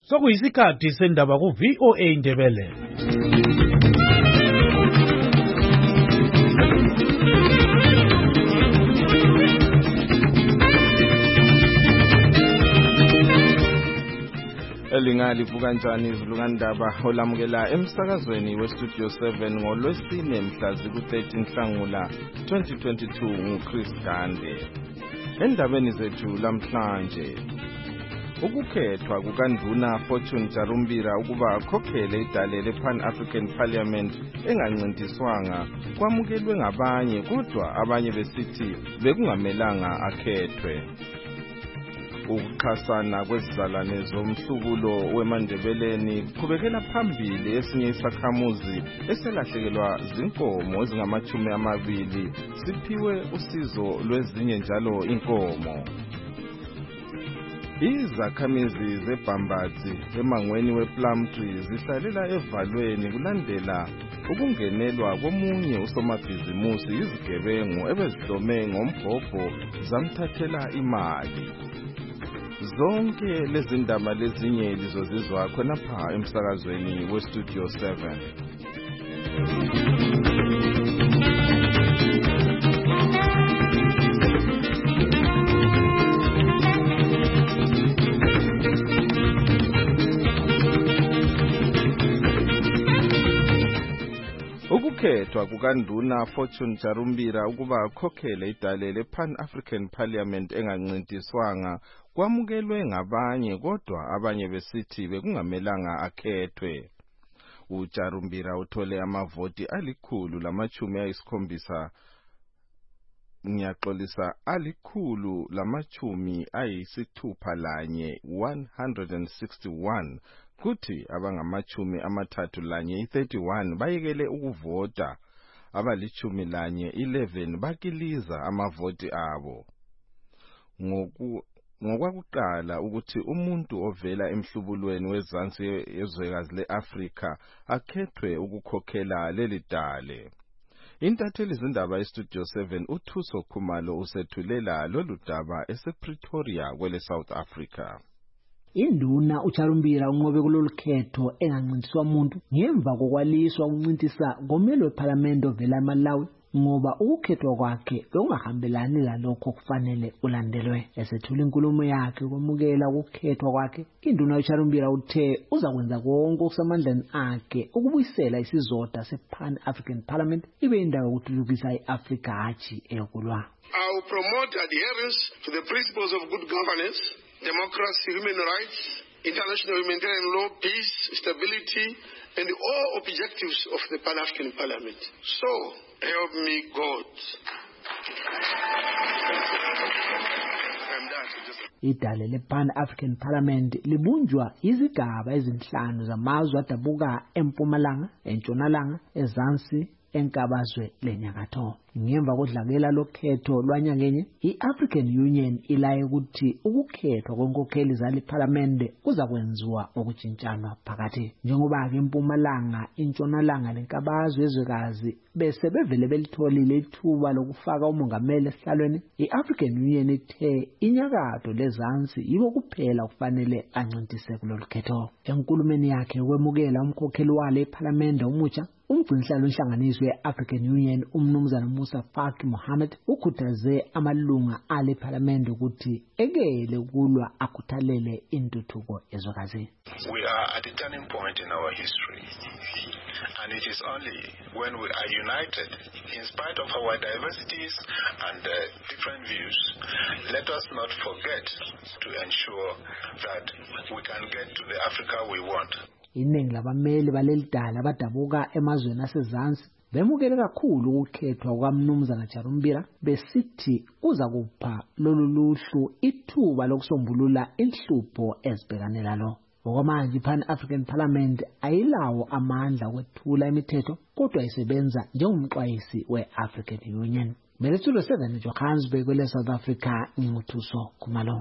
Sokuyisikhathi sendaba ku VOA Ndebele. Elingalivuka kanjani izilukandaba olamukela emsakazweni weStudio 7 ngolwesine mhla ziku-13 Nhlangula 2022 nguChris Gande. Endabeni zethu lamhlanje, ukukhethwa kukaNduna Fortune Jarumbira ukuba akhokhele idale le-Pan-African Parliament engancintiswanga kwamukelwe ngabanye, kodwa abanye besithi bekungamelanga akhethwe. Ukuxhasana kwezizalwane zomhlubulo weMandebeleni kuqhubekela phambili. Esinye isakhamuzi eselahlekelwa zinkomo ezingama-20 siphiwe usizo lwezinye njalo inkomo. Izakhamizi zeBhambatsi emangweni wePlumtree zihlalela evalweni kulandela ukungenelwa komunye usomabhizimusi izigebengu ebezihlome ngombhobho zamthathela imali. Zonke lezi ndaba lezinye lizozizwa khonapha emsakazweni weStudio 7. Ukukhethwa kukaNduna Fortune Jarumbira ukuba akhokhele idale le-Pan-African Parliament engancintiswanga kwamukelwe ngabanye, kodwa abanye besithi bekungamelanga akhethwe. uJarumbira uthole amavoti 161, ngiyaxolisa 161, kuthi abangama-31 bayekele ukuvota, abali-11 bakiliza amavoti abo. Ngokwakuqala ukuthi umuntu ovela emhlubulweni wezansi yezwekazi le-Afrika akhethwe ukukhokhela leli dale. Intatheli zindaba eStudio 7 uThuso Khumalo usethulela lolu daba esePretoria kwele South Africa. Induna uJarumbira unqobe kulolu khetho engancintiswa umuntu ngemva kokwaliswa ukuncintisa ngomelo weParliament ovela eMalawi, ngoba ukukhethwa kwakhe bekungahambelani lalokho kufanele ulandelwe. Esethula inkulumo yakhe ukwamukela ukukhethwa kwakhe, induna uJarumbira uthe uzakwenza konke okusemandleni akhe ukubuyisela isizotha se-Pan-African Parliament ibe indawo yokuthuthukisa i-Afrika hatshi eyokulwa. I will promote adherence to the principles of good governance, democracy, human rights, international humanitarian law, peace, stability, and all objectives of the Pan-African Parliament. So, help me God. Idale le-Pan-African Parliament libunjwa izigaba ezinhlanu zamazwe adabuka empumalanga, entshonalanga, ezansi, enkabazwe lenyakatho. Ngemva kodlakela lokhetho lwanyangenye, i-African Union ilaye ukuthi ukukhethwa kwenkokheli zali-Parliament kuza kwenziwa okutshintshana phakathi. Njengoba ke impumalanga, intshonalanga lenkabazwe ezwekazi bese bevele belitholile ithuba lokufaka umongameli esihlalweni, i-African Union ithe inyakatho lezansi yibo kuphela kufanele ancintise kulolu khetho. Enkulumeni yakhe yokwemukela umkhokheli wale eParliament omutsha, umgcinisihlalo wenhlanganiso ye-African Union umnumzana Musa Faki Mohammed ukhuthaze amalunga ale Parliament ukuthi ekele ukulwa akhuthalele intuthuko ezwekazi. We are at a turning point in our history, and it is only when we are united in spite of our diversities and different views. Let us not forget to ensure that we can get to the Africa we want. Iningi labameli baleli dala abadabuka emazweni asezansi bemukele kakhulu ukukhethwa kukaMnumzana Jarumbira, besithi uza kupha lolu luhlu ithuba lokusombulula inhlupho ezibhekane nalo. Ngokwamanje i-Pan-African Parliament ayilawo amandla okwethula imithetho, kodwa isebenza njengomxwayisi we-African Union. Studio 7 Johannesburg kwele South Africa, nginguthuso Khumalo.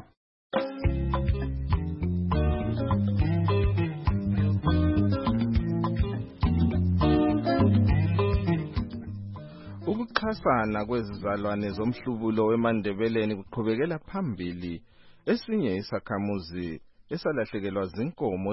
Ukuxhasana kwezizalwane zomhlubulo weMandebeleni kuqhubekela phambili. Esinye isakhamuzi esalahlekelwa zinkomo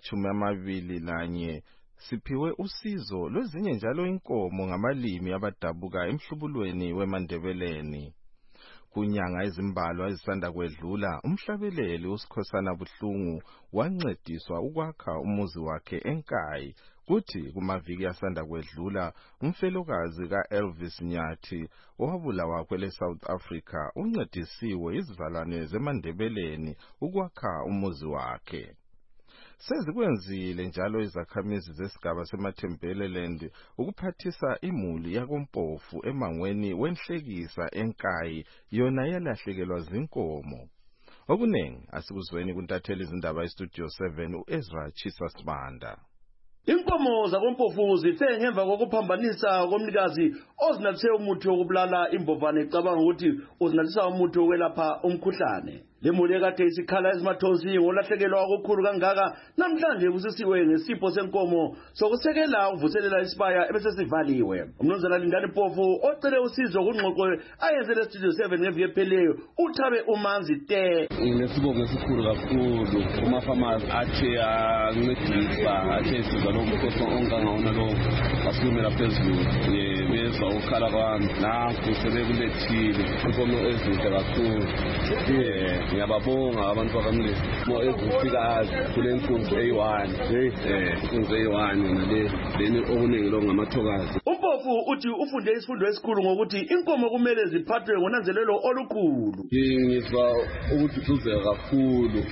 ezingama-21 siphiwe usizo lwezinye njalo inkomo ngamalimi abadabuka emhlubulweni weMandebeleni. Kunyanga ezimbalwa ezisanda kwedlula, umhlabeleli uSikhosana Buhlungu wancediswa ukwakha umuzi wakhe eNkayi. Kuthi kumaviki asanda kwedlula, umfelokazi kaElvis Nyathi owabulawa kwele South Africa uncedisiwe izizalwane zeMandebeleni ukwakha umuzi wakhe. Sezikwenzile njalo izakhamizi zesigaba seMathembeleland ukuphathisa imuli yakoMpofu emangweni wenhlekisa eNkayi yona yalahlekelwa zinkomo. Okunengi asikuzweni kuntatheli izindaba eStudio 7 uEzra Chisasibanda. Inkomo zakoMpofu zithe ngemva kokuphambanisa komnikazi ozinathe umuthi wokubulala imbovane ecabanga ukuthi uzinatisa umuthi wokwelapha umkhuhlane. Lemuli ekade isikhala ezimathosi ngolahlekelwa okukhulu kangaka namhlanje kusisiwe ngesipho senkomo sokusekela ukuvuselela isibaya ebesesivaliwe. Umnumzana Lindani Mpofu ocele usizo kungxoxo ayenzele Studio 7 ngeviki epheleyo uthabe umanzi te. Ngesibongo esikhulu kakhulu kumafamasi athe ancedisa athe siza lo mkhosi ongangawona lo asikumela phezulu bezwa ukhala kwami nakho sebekulethile inkomo ezinhle kakhulu. Ngiyababonga abantu bakamlisi mo ezifikazi kule nkunzi eyi-1 inkunzi eyi-1 naleni okuningi lo ngamathokazi. Umpofu uthi ufunde isifundo esikhulu ngokuthi inkomo kumele ziphathwe ngonanzelelo olukhulu. Ngizwa ukududuzeka kakhulu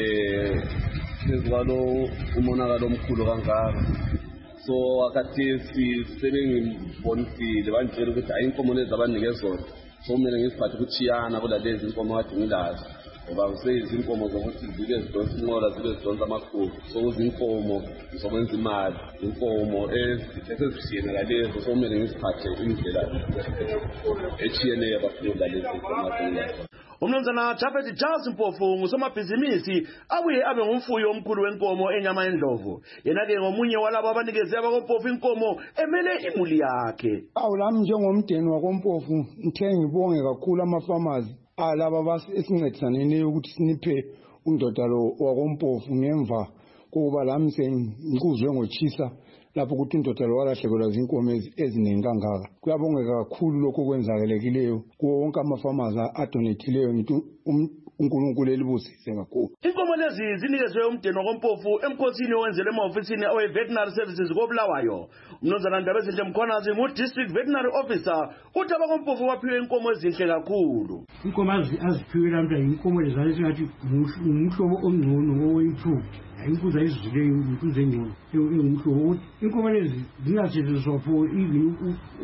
phezu kwalo umonakalo omkhulu kangaka. So akathesi sebengibonisile banjela ukuthi hayi inkomo lezi abanike zona somele ngisiphathe ukuchiyana kulalezi inkomo kade ngilazo. Ngoba kuseyizinkomo zokuthi zibe zidonsa inqola zibe zidonsa amakhulu. Sokuzinkomo zokwenza imali, inkomo ezisezishiyene lalezo somele ngisiphathe indlela echiyene yabafunda lezi inkomo. Umnumzana Chapeti Charles Mpofu ngusomabhizinisi abuye abe ngumfuyi omkhulu wenkomo enyama endlovu. Yena-ke ngomunye walabo abanikeze abakoMpofu inkomo emele imuli yakhe. Awulami njengomdeni wakoMpofu ngithe ngibonge kakhulu amafamazi alaba esincedisaneni ukuthi siniphe undoda lo wakoMpofu ngemva kokuba lami sengikuzwe ngochisa lapho ukuthi indoda lo walahlekelwa zinkomo eziningi kangaka. Kuyabongeka kakhulu lokho kwenzakelekileyo kuwo wonke amafamazi adonethileyo ngithi uNkulunkulu elibusise kakhulu. Inkomo lezi zinikezwe umdeni wakoMpofu emkhosini owenzele emahofisini awe-Veterinary Services koBulawayo. Umnumzana Ndabezinhle Mkhwanazi ngu-District Veterinary Officer uthi abakoMpofu baphiwe inkomo ezinhle kakhulu. Inkomo aziphiwe lamhla inkomo lezane singathi umhlobo omngcono owe-2. Inkuza izizile inkuza engcono engumhlobo. Inkomo lezi zingasetshenziswa for even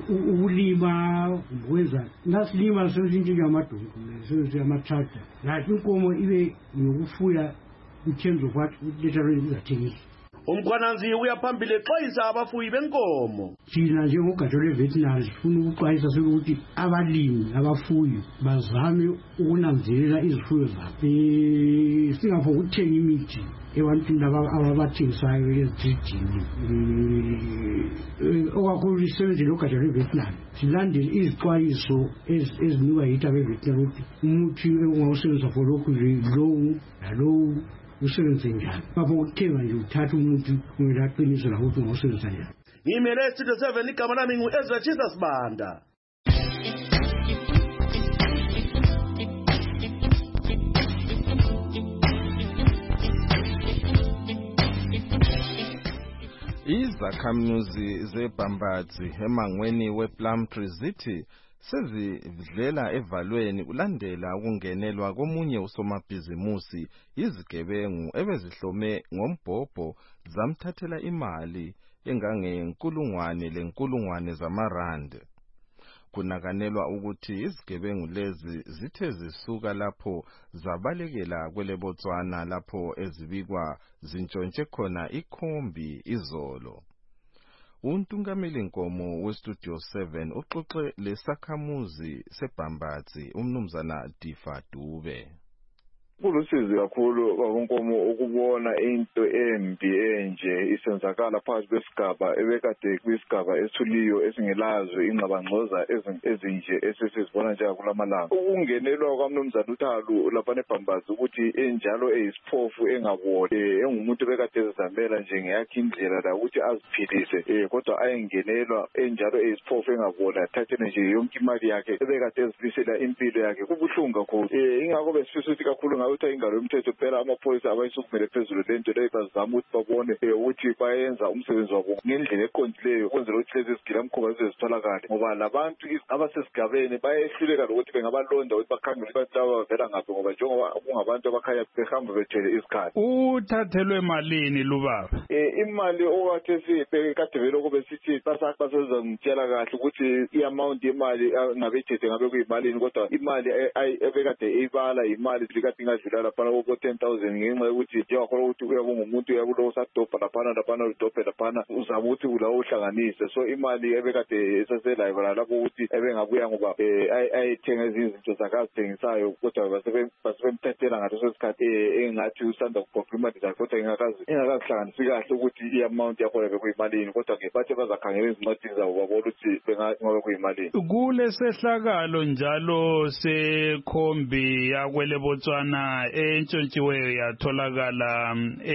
ukulima ukwenza nasilima sesintshintshwa amadonki sesenzisa ama-tractor. Nathi inkomo ibe nokufuya in terms of what literally izathengisa. Umkhwanazi uyaphambili exwayisa abafuyi benkomo. Thina njengogatsha lwe-veterinary sifuna ukuxwayisa sokuthi abalimi abafuyi bazame ukunanzelela izifuyo zabo. Singafo ukuthenga imithi ebantwini ababathengisayo ezididini. Okakhulu isebenzi logatsha lwe-veterinary silandele izixwayiso ezinikwa yithi abe-veterinary ukuthi umuthi ongawusebenzisa for lokhu lowu nalowu usebenze njani. Lapho ukuthenga nje uthatha umuntu kumele aqinise la ukuthi ungawusebenzisa njani. Ngimele Studio 7 igama lami ngu-Ezra Chisasibanda. Izakhamuzi zeBhambatsi emangweni wePlumtree zithi sezidlela evalweni kulandela ukungenelwa komunye usomabhizimusi izigebengu ebezihlome ngombhobho zamthathela imali engange-1,000 zamarandi. Kunakanelwa ukuthi izigebengu lezi zithe zisuka lapho zabalekela kwele Botswana lapho ezibikwa zintshontshe khona ikhombi izolo. Untungameli Nkomo weStudio 7 uxoxe lesakhamuzi seBhambatsi umnumzana Difa Dube. Kulusizi kakhulu babonkomo ukubona into embi enje isenzakala phakathi kwesigaba ebekade kwisigaba esithuliyo esingelazo ingxabangxoza ezinje esesizibona nje kulamalanga. Ukungenelwa kwaMnumzana uThalo lapha eBhambazi ukuthi enjalo eyisiphofu engaboni engumuntu bekade ezizamela nje ngeyakhe indlela la ukuthi aziphilise kodwa ayengenelwa enjalo eyisiphofu engaboni athathele nje yonke imali yakhe ebekade ezifisela impilo yakhe. Kubuhlungu kakhulu. Ingakho besifisa ukuthi kakhulu ngawuthi ingalo yomthetho phela amaphoyisa abayisukumele phezulu lento leyo bazama ukuthi babone ukuthi bayenza umsebenzi wabo ngendlela eqondileyo ukwenzela ukuthi lezi zigilamkhuba zizitholakale ngoba labantu abasesigabeni bayehluleka ukuthi bengabalonda ukuthi bakhangele abantu abavela ngaphi ngoba njengoba kungabantu abakhanya behamba bethwele isikhathi. Uthathelwe malini lubaba? Imali okade sibekade vele kube sithi basazongitshela kahle ukuthi i-amount yemali ngabethethe ngabe kuyimalini kodwa imali ebekade eyibala imali likade ingadlula lapha ko 10,000 ngenxa yokuthi njengakhona ukuthi uyabonga umuntu uyakulo sadobha laphana udobhe laphana uzama ukuthi ulawo uhlanganise. So imali ebekade esaselayo lapho ukuthi ebengabuya ngoba ayithenga izinto zakazithengisayo kodwa basebemthathela ngaleso sikhathi engathi usanda kukhokha imali zakhe kodwa ingakazihlanganisi kahle ukuthi i-amount yakhona bekuyimalini kodwa ke bathe bazakhangela izincwadini zabo babona ukuthi bengabe kuyimalini. Kulesehlakalo njalo sekhombi yakwele Botswana entshontshiweyo yatholakala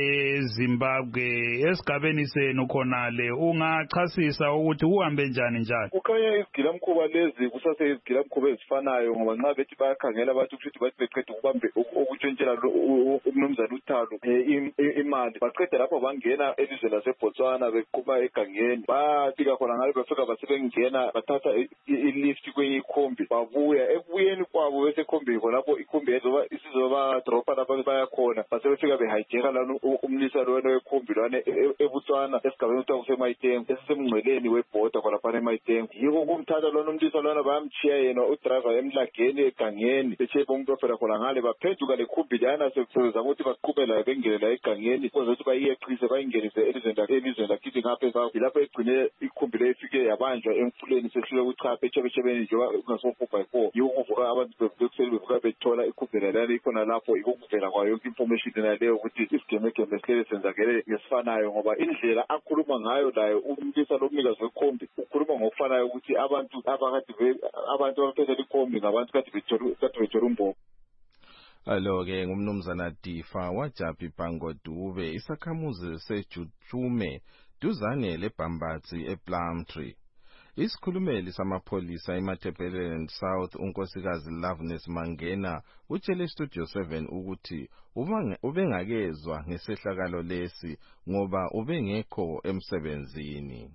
eZimbabwe esigabeni senu khonale ungachasisa ukuthi uhambe njani njalo? Kukhanya izigilamkhuba lezi kusase izigilamkhuba ezifanayo ngoba nxa bethi bayakhangela abantu ukuthi bathi beqeda ukubambe ukutshontshela uMnumzana uThalo imali baqeda lapho bangena elizwe laseBotswana beqhuba egangeni bafika khona ngale bafika basebengena bathatha ilift kwenye ikhombi babuya ekubuyeni kwabo bese ikhombi lapho ikhombi isizoba dropa lapho bayakhona basebefika behijeka lana umlisa lona wekhombi lana eBotswana esigabeni kuthiwa kuseMaitengo esisemngceleni webhoda kwalaphana eMaitengo yiko kumthatha lona umlisa lona bayamchiya yena udriver emlageni egangeni bechepa umuntu ofela khona ngale baphenduka lekhombi lana sebezama ukuthi baqhubela bengene la egangeni kwenza ukuthi bayiyeqise bayingenise elizweni lakithi ngapha lapho egcine ikhombi le ifike yabanjwa emfuleni sehlule ukuchapha echebechebeni njengoba kungasofuba yiko ukuvuka abantu bekuseli bevuka bethola ikhombi lana ikhona lapho ikuvela kwayo yonke information naleyo ukuthi isigemegeme sihlele senzakele ngesifanayo ngoba indlela akhuluma ngayo layo umlisa lomnikazi wekhombi ukhuluma ngokufanayo ukuthi abantu abaphethe ikhombi ngabantu kade bethola umboko. Alo-ke ngumnumzana Difa waJaphi Bhango Dube isakhamuzi seJujume duzane leBhambazi ePlumtree. Isikhulumeli samapholisa eMatabeleland South unkosikazi Loveness Mangena utshele Studio 7 ukuthi ubengakezwa ngesehlakalo lesi ngoba ubengekho emsebenzini.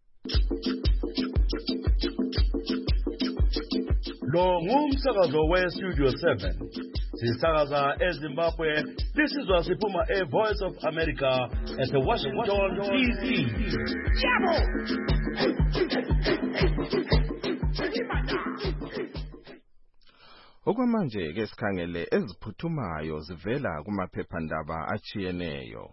Lo ngumsakazo weStudio 7 sisakaza eZimbabwe lisizwa siphuma eVoice of America at the Washington DC. Okwamanje ke sikhangele eziphuthumayo zivela kumaphephandaba achiyeneyo.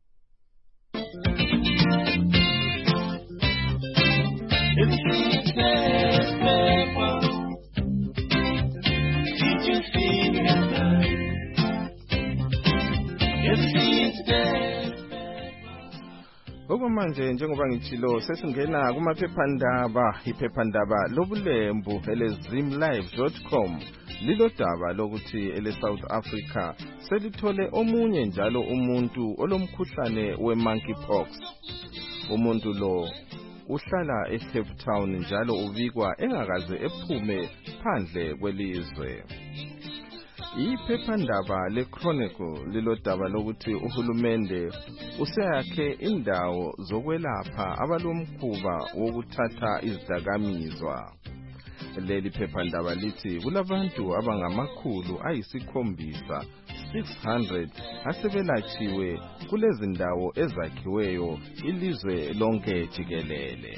Okwamanje njengoba ngitshilo sesingena kumaphephandaba iphephandaba lobulembu elezimlive.com lilodaba lokuthi eleSouth Africa selithole omunye njalo umuntu olomkhuhlane wemonkeypox. Umuntu lo uhlala eCape Town njalo ubikwa engakaze ephume phandle kwelizwe. Iphephandaba leChronicle lilodaba lokuthi uhulumende useyakhe indawo zokwelapha abalomkhuba wokuthatha izidakamizwa. Leli phephandaba lithi kulabantu abangamakhulu ayisikhombisa 600 asebelachiwe kulezi ndawo ezakhiweyo ilizwe lonke jikelele.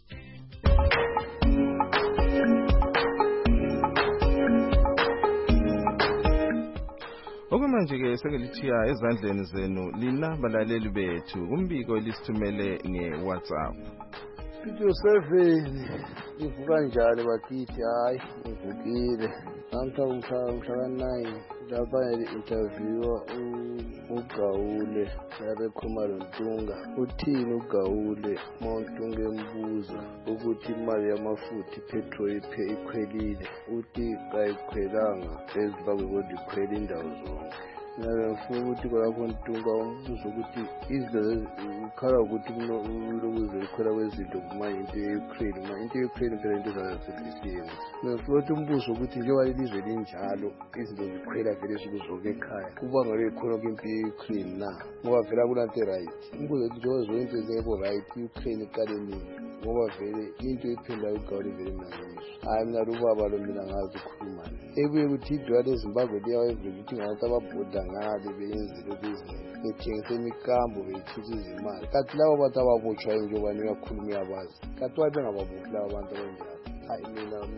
Okwamanje ke sekelithiya ezandleni zenu lina balaleli bethu umbiko lisithumele ngeWhatsApp. Studio 7 ivuka njalo bakithi hayi ivukile namhla umhla 9 lapha interview uGawule yabe Khumalo Ntunga uthini uGawule uMontunga embuza ukuthi imali yamafutha ipetrol ikhwelile uthi kayikhwelanga ezimbabwe kodwa ikhwele indawo zonke ngifuna ukuthi kwalapho Ntunga umbuzo ukuthi izinto ukhala ukuthi ulokuze ikhwela kwezinto kuma into yeUkraine ma into yeUkraine phela into zaseBrisbane ngifuna ukuthi umbuzo ukuthi njengoba ilizwe linjalo izinto zikhwela vele zikuzoke ekhaya kubanga lekhona kwimpi yeUkraine na ngoba vela kulanto right umbuzo ukuthi njengoba zonke zingekho right iUkraine iqale nini ngoba vele into iphinda uGawule vele mnangizwe hayi mina ubaba lo mina ngazi ukukhuluma ebuye ukuthi idwala eZimbabwe liyawevela ukuthi ngabantu ababhoda ngale beyenzile business bethengisa imikambo beyithutha izimali kanti labo bantu ababotshwa njengoba niyakhuluma yabazi kanti wabe ngababophi labo bantu abanjalo hayi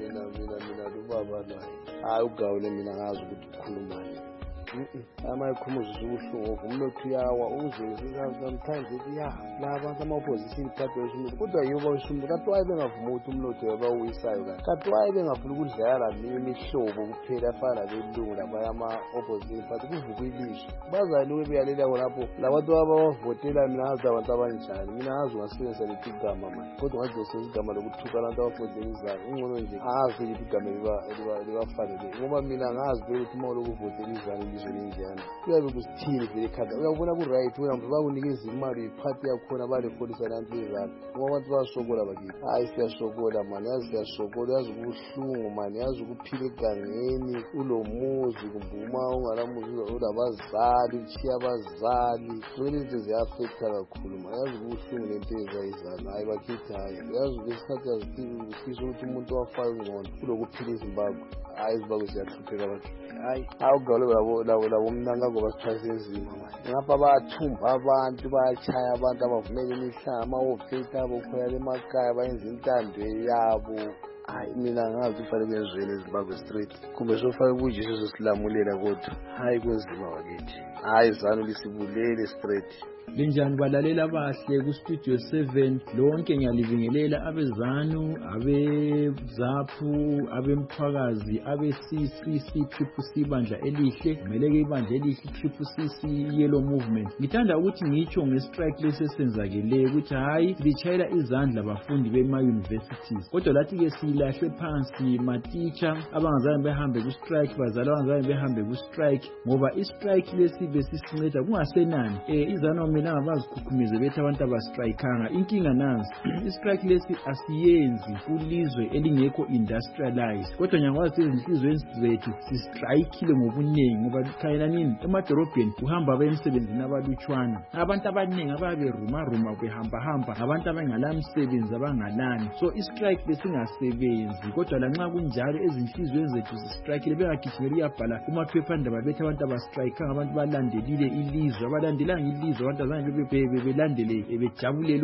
mina ubaba lo hayi uGawule mina ngazi ukuthi ukhulumani amayikhumuza ubuhlungu umnotho uyawa sometimes labantu ama-opposition party wesumnotho kodwa yibo wesumnotho kanti waye bengavuma ukuthi umnotho yabawisayo kanti waye bengafuna ukudlala imihlobo kuphela afana labelungu labaya ama-opposition party kuvuka ilizwe bazalike beyalela khonapho labantu abavotela mina ngazi abantu abanjani mina ngazi ungasebenzisa lithi igama mani kodwa ngazosebenzisa igama lokuthuka abantu abafotela izana ungcono nje angazi lithi igama libafanele ngoba mina ngazi vele ukuthi uma lokuvotela izana ilizwe linjani kuyabe kusithini vele khanda uyabona ku-right wena mntu bakunikeza imali iphathi yakhona balifolisa nanto izana ngoba abantu bayasokola bakithi hayi siyasokola mani yazi siyasokola yazi kubuhlungu mani yazi ukuphila egangeni ulomuzi kumbe uma ungalamuzi ulabazali utshiya abazali vele izinto ziyafektha kakhulu mani yazi kubuhlungu lento ezayizana hayi bakithi hayi yazi ngesikhathi yazifisa ukuthi umuntu wafaka ingcono kulokuphila iZimbabwe hayi iZimbabwe ziyahlupheka abantu hayi awuGawule labo mnanga ngoba sithwase nzima manje ngapha bayathumba abantu bayachaya abantu abavumela imihlanga amawofethi abo khoyala emakhaya bayenza intando yabo hayi mina ngazi ufale kuyezwela eZimbabwe street kumbe sofake kunje sizosilamulela kodwa hayi kunzima bakithi hayi zanu lisibulele straight linjani balalela abahle ku-Studio 7 lonke ngiyalibingelela abezanu abezaphu abemthwakazi abe-CCC bandla elihle kumele-ke ibandla elihle CCC Yellow Movement ngithanda ukuthi ngitsho ngestrike lesi esenzakeleyo ukuthi hhayi litshayela izandla abafundi bema-universities kodwa lathi-ke silahle phansi matitsha abangazange behambe ku-strike bazali abangazange behambe ku-strike ngoba istrike lesi besisinceda kungasenani izanu mina abazikhukhumeze bethi abantu abastrikanga inkinga nansi istrike lesi asiyenzi kulizwe elingekho industrialized kodwa nyangwazi ezinhlizweni zethu sistrikile ngobuningi ngoba khayela nini emadorobheni uhamba abayemsebenzini abalutshwana abantu abaningi ababe ruma behamba abantu abangala msebenzi abangalani so istrike besingasebenzi kodwa lanxa kunjalo ezinhlizweni zethu sistrikile bengagijimela uyabhala kumaphephandaba bethi abantu abastrikanga abantu balandelile ilizwe abalandelanga ilizwe abantu belandele bejabulele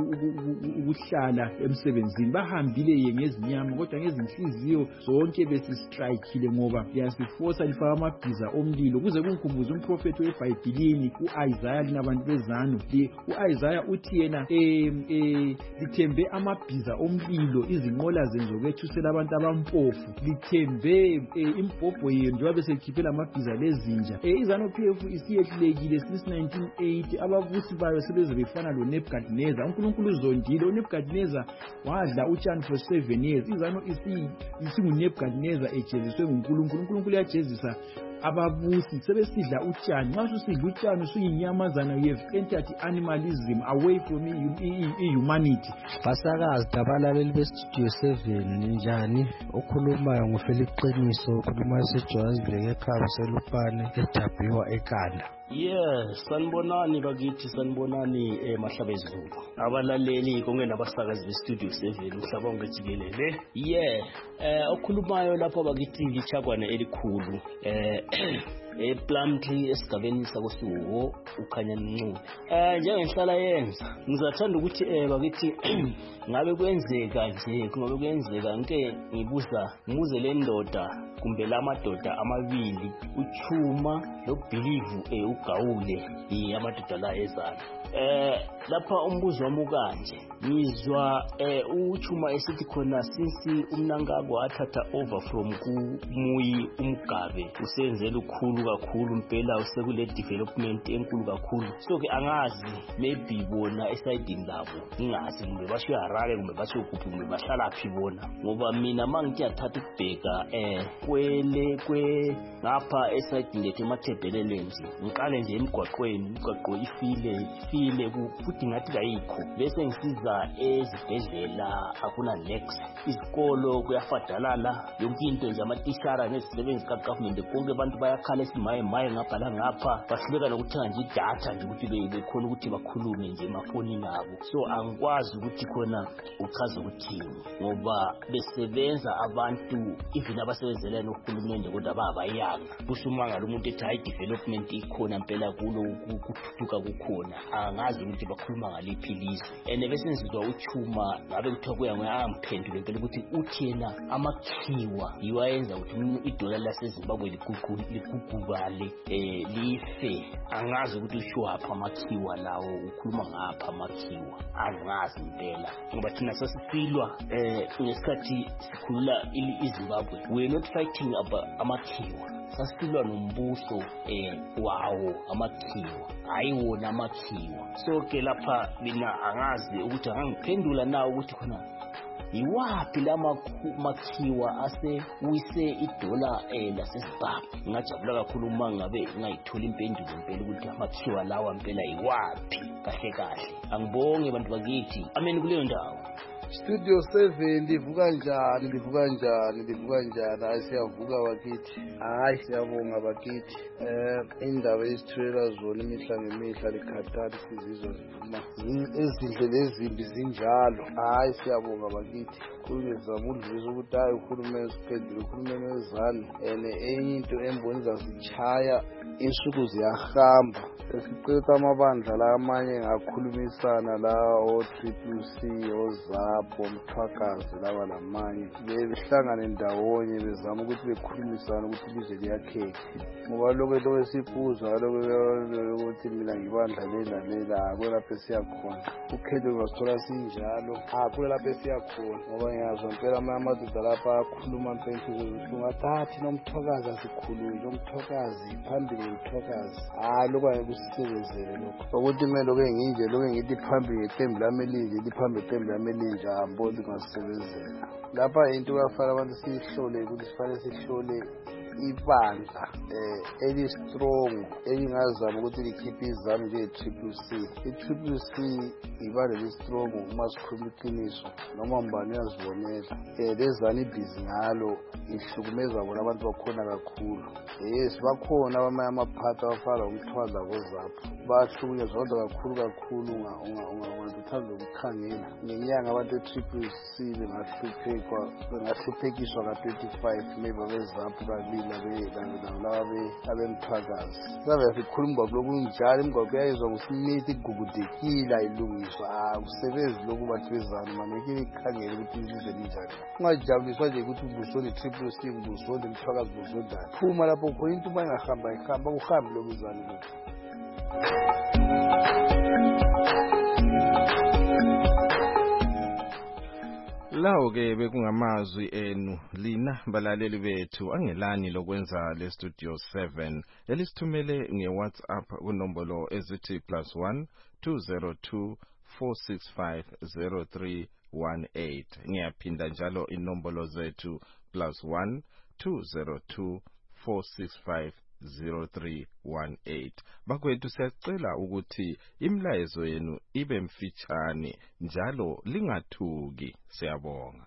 ukuhlala emsebenzini bahambile ngezinyama kodwa ngezinhliziyo zonke besistrikile ngoba yasifosa lifaka amabhiza omlilo kuze kungikhumbuze umprofethi weBhayibhelini uIsaiah linabantu bezanu uIsaiah uthi yena lithembe amabhiza omlilo izinqola zenzokwethusela abantu abampofu lithembe imbhobho yenu njengoba besekhiphela amabhiza lezinja izanu PF isiyehlulekile since 1980 ababusi bayo sebeze befana loNebukadnezar uNkulunkulu uzondile uNebukadnezar wadla utshani for 7 years izanu isinguNebukadnezar ejeziswe nguNkulunkulu uyajezisa ababusi sebesidla utshani nxa usidla utshani usuyinyamazana you have entered animalism away from humanity basakazi dabalaleli bestudio 7 njani okhulumayo nguFelix Qiniso okhuluma eseJohannesburg ekhaya selupane eDabiwa eKanda sanibonani bakithi sanibonani Mahlabezulu abalaleli konke nabasakazi bestudio 7 umhlaba wonke jikelele okhulumayo lapho bakithi lichakwane elikhulu Plumtree esigabeni sakoSiwo ukhanya Ncube njengenhlala yenza ngizathanda ukuthi bakithi ngabe kwenzeka nje kungabe kwenzeka nke ngibuze le ndoda kumbe lamadoda amabili uChuma noBelieve uGawule amadoda la ezana lapha umbuzo wami kanje ngizwa uchuma esithi khona since uMnangagwa wathatha over from kuMuyi uMgabe usenzela ukhulu kakhulu impela usekule development enkulu kakhulu. So ke angazi maybe bona esiding labo ngingazi kumbe basho Harare kumbe basho kuphi kumbe bashalaphi bona, ngoba mina mangithi yathatha ukubheka kwe ngapha esiding lethe emathebhelele nje ngiqale nje emgwaqweni, imigwaqo ifile futhi ngathi kayikho, bese ngisiza ezibhedlela akuna next, izikolo kuyafadalala, yonke into nje amatishara nezisebenzi kagovernment konke abantu bayakhala esimaye ngapha ngapha, bahluleka nokuthenga nje idatha nje ukuthi bekhona ukuthi bakhulume nje emafonini abo. So angikwazi ukuthi khona uchaza ukuthini, ngoba besebenza abantu even abasebenzela nohulumende kodwa babayanga, kusho umangalo umuntu ethi hayi development ikhona impela kulo ukuthuthuka kukhona, angazi ukuthi bakhuluma ngaliphi ilizwe. And bese ngizwa uchuma ngabe kuthiwa kuya ngemphendule impela ukuthi uthi yena amakhiwa yiwayenza ukuthi idola laseZimbabwe ligugubale life. Angazi ukuthi usho apha amakhiwa lawo, ukhuluma ngapha amakhiwa, angazi impela, ngoba thina sasifilwa ngesikhathi sikhulula iZimbabwe, we're not fighting about amakhiwa, sasilwa nombuso wawo amakhiwa, hayi wona amakhiwa. So ke lapha mina angazi ukuthi angangiphendula nawo ukuthi khona yiwaphi lamakhiwa asewise idola laseZimbabwe. Ngajabula kakhulu uma ngabe ngayithola impendulo impela ukuthi amakhiwa lawa impela yiwaphi kahle kahle. Angibonge abantu bakithi, amen kuleyo ndawo. Studio 7 livuka njani? Hayi siyavuka bakithi, hayi siyabonga bakithi. Indaba esithulela zona imihla ngemihla likhathali sizizwa ziphuma ezindlela ezimbi zinjalo. Hayi siyabonga bakithi, kuyezama udlisa ukuthi hayi uhulumeni siphendule, uhulumeni wezanu. Enye into emboniza zichaya insuku ziyahamba, sesicela amabandla la amanye ngakhulumisana la o-CCC oZAPO Mthwakazi laba lamanye behlangane ndawonye bezama ukuthi bekhulumisane ukuthi ilizwe liyakheke, ngoba lokho esiphuza ukuthi mina ngibandla lela kwelapho esiyakhona ukhetho ngasithola sinjalo kwelapho esiyakhona, ngoba ngiyazwa impela amadoda lapha akhuluma mpela ukuthi noMthwakazi asikhulule noMthwakazi phambili noMthwakazi. Lokho ayikusisebenzele lokho ukuthi mina lokho ngithi phambili ngeqembu lami elinje liphambi iqembu lami elinje amboni kungasebenzela lapha. Into kuyafana abantu sihlole ukuthi sifanele sihlole ibandla eli-strong elingazama ukuthi likhiphe izami nje-CCC. I-CCC ibandla eli-strong uma sikhuluma iqiniso, noma mbani uyazibonela lezani ibhizi ngalo ihlukumeza bona abantu bakhona kakhulu. Yes, bakhona abamanye amaphathi abafana umthwala koZAPO bahlukunyezwa kodwa kakhulu ungathanda ukukhangela ngenyanga abantu e-CCC bengahluphekiswa ka-25 maybe abeZAPO kabili abemthwakazi. Sabe sikhuluma ngoku njalo imigwaqo yayizwa nguSmith igugudekile ayilungiswa, kusebenzi lokhu bathi bezana manike ikhangele ukuthi ilizwe linjani. Ungajabuliswa nje ukuthi ubusonde CCC ubusonde Mthwakazi ubusondani, phuma lapho khona into uma ihamba uhambe lokhu izani lokhu. Lawo ke bekungamazwi enu lina balaleli bethu, angelani lokwenza le Studio 7 elisithumele ngeWhatsApp kunombolo ezithi +1 202 465 0318. Ngiyaphinda njalo inombolo zethu +1 202 465 0318. Bakwethu siyacela ukuthi imlayezo yenu ibe mfitshane njalo lingathuki. Siyabonga.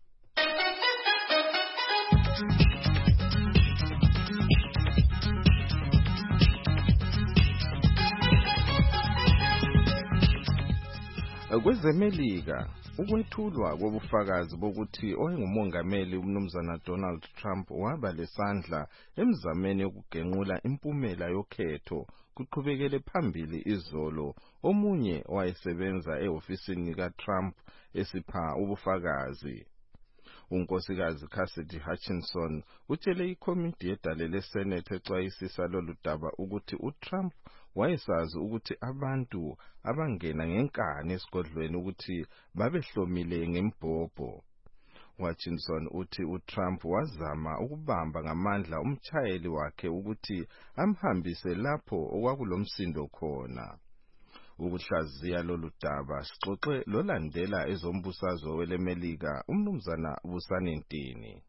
Kwezemelika, ukwethulwa kobufakazi bokuthi oyengumongameli uMnumzana Donald Trump waba lesandla emzameni yokugenqula impumela yokhetho kuqhubekele phambili izolo. Omunye wayesebenza ehofisini kaTrump esipha ubufakazi. unkosikazi Cassidy Hutchinson utshele ikomiti yedale leSenate exwayisisa lolu daba ukuthi uTrump wayesazi ukuthi abantu abangena ngenkani esigodlweni ukuthi babehlomile ngembhobho. Hutchinson uthi uTrump wazama ukubamba ngamandla umtshayeli wakhe ukuthi amhambise lapho okwakulomsindo khona. Ukuhlaziya lolu daba sixoxe lolandela ezombusazwe welemelika umnumzana Busani Ntini.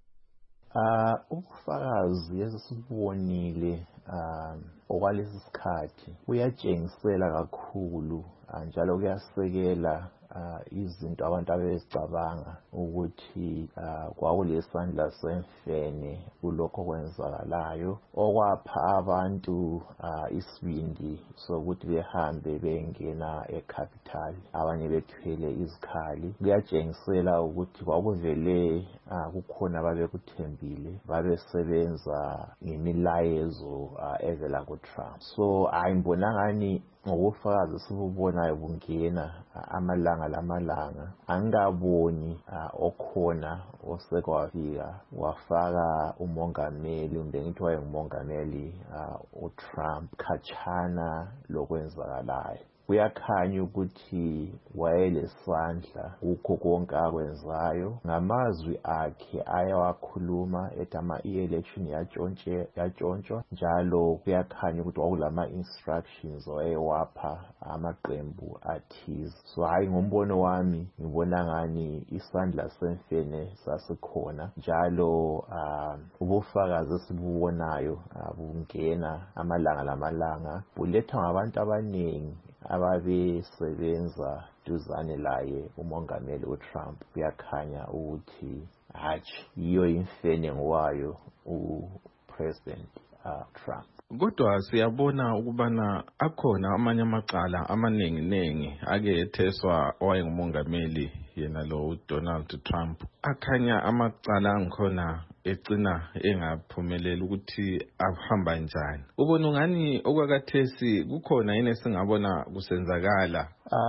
Ubufakazi esibonile okwalesi sikhathi uyatshengisela kakhulu njalo kuyasekela izinto abantu abezicabanga ukuthi kwakulesandla semfene kulokho kwenzakalayo okwapha abantu isibindi sokuthi behambe bengena eCapital abanye bethwele izikhali. Kuyatshengisela ukuthi kwakuvele kukhona ababekuthembile babesebenza ngemilayezo evela kuTrump. So ayibonangani ngobufakazi sibubonayo bungena amalanga lamalanga angaboni okhona osekwafika wafaka umongameli kumbe ngithi wayengumongameli uTrump khatshana lokwenzakalayo. Kuyakhanya ukuthi wayelesandla kukho konke akwenzayo. Ngamazwi akhe ayawakhuluma ethi i-election yatshontshwa njalo kuyakhanya ukuthi kwakulama instructions wayewapha amaqembu athize. So hayi ngombono wami ngibona ngani isandla semfene sasikhona njalo ubufakazi esibubonayo bungena amalanga lamalanga bulethwa ngabantu abaningi ababesebenza duzane laye umongameli uTrump. Kuyakhanya ukuthi hatshi iyo imfene ngwayo uPresident Trump. Kodwa siyabona ukubana akhona amanye amacala amaningi ake etheswa owayengumongameli yena lo Donald Trump. Akhanya amacala angikhona ecina engaphumeleli ukuthi ahamba njani. Ubona ungani okwakathesi kukhona yini singabona kusenzakala?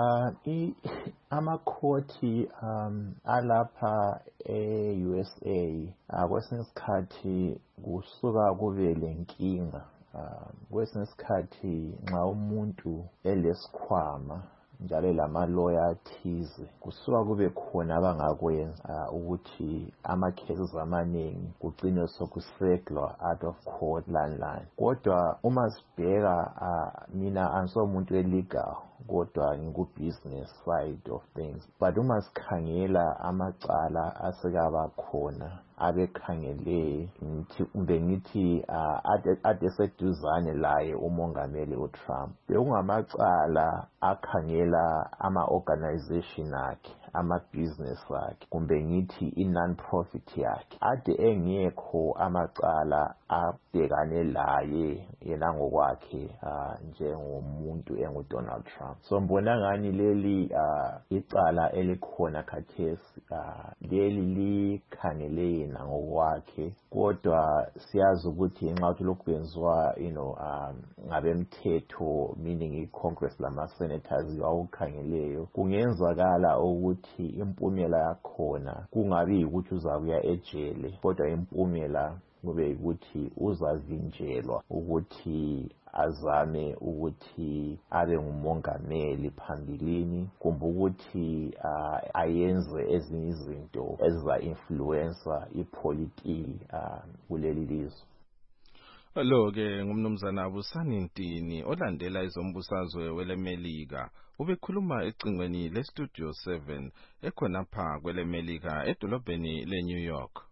Amakhoti alapha e-USA kwesinye isikhathi kusuka kube lenkinga. Kwesinye isikhathi nxa umuntu elesikhwama njalo lamaloya athize kusuka kube khona abangakwenza ukuthi ama-cases amaningi kugcine sokusetlwa out of court line. Kodwa uma sibheka mina angisomuntu elegal kodwa ngiku-business side of things, but uma sikhangela amacala asekaba khona abekhangele ngithi ade seduzane laye umongameli uTrump bekungamacala akhangela ama-organization akhe ama-business akhe kumbe ngithi i-non-profit yakhe ade engekho amacala abhekane laye yena ngokwakhe njengomuntu enguDonald Trump. So mbona ngani leli icala elikhona khathesi leli likhangele yena ngokwakhe kodwa siyazi ukuthi nxa lokhu kwenziwa ngabemthetho meaning i-Congress lama-senators awukhangeleyo kungenzakala ukuthi impumela yakhona kungabi ukuthi uzakuya ejele kodwa impumela kube ukuthi uzavinjelwa ukuthi azame ukuthi abe ngumongameli phambilini kumbe ukuthi ayenze ezinye izinto eziza-influencer ipolitiki kuleli lizwe. Lo-ke ngumnumzana Busani Ntini olandela izombusazwe welemelika ubekhuluma ecingweni leStudio 7 ekhonapha kwelemelika edolobheni leNew York.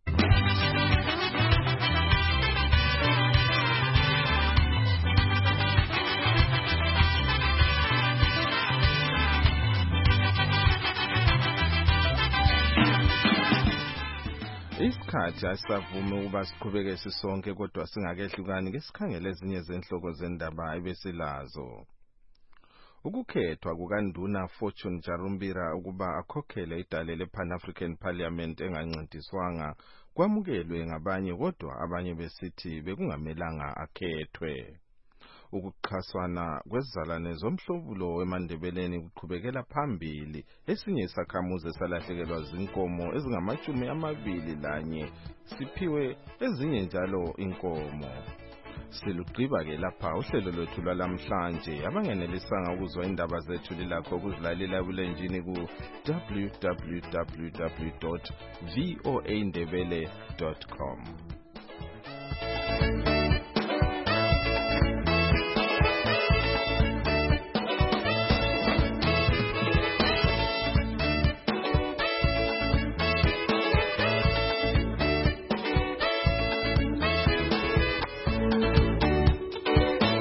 Isikhathi asavuma ukuba siqhubeke sisonke kodwa singakehlukani ke sikhangele ezinye zenhloko zendaba ebesilazo. Ukukhethwa kukaNduna Fortune Jarumbira ukuba akhokhele idale lePan African Parliament engancintiswanga kwamukelwe ngabanye kodwa abanye besithi bekungamelanga akhethwe. Ukuxhaswana kwezizalwane zomhlobulo eMandebeleni kuqhubekela phambili. Esinye isakhamuzi salahlekelwa zinkomo ezingama-21 siphiwe ezinye njalo inkomo. Silugqiba ke lapha uhlelo lwethu lwalamhlanje. Abangenelisanga ukuzwa indaba zethu lilakho ukuzilalela ebulenjini ku www.voandebele.com.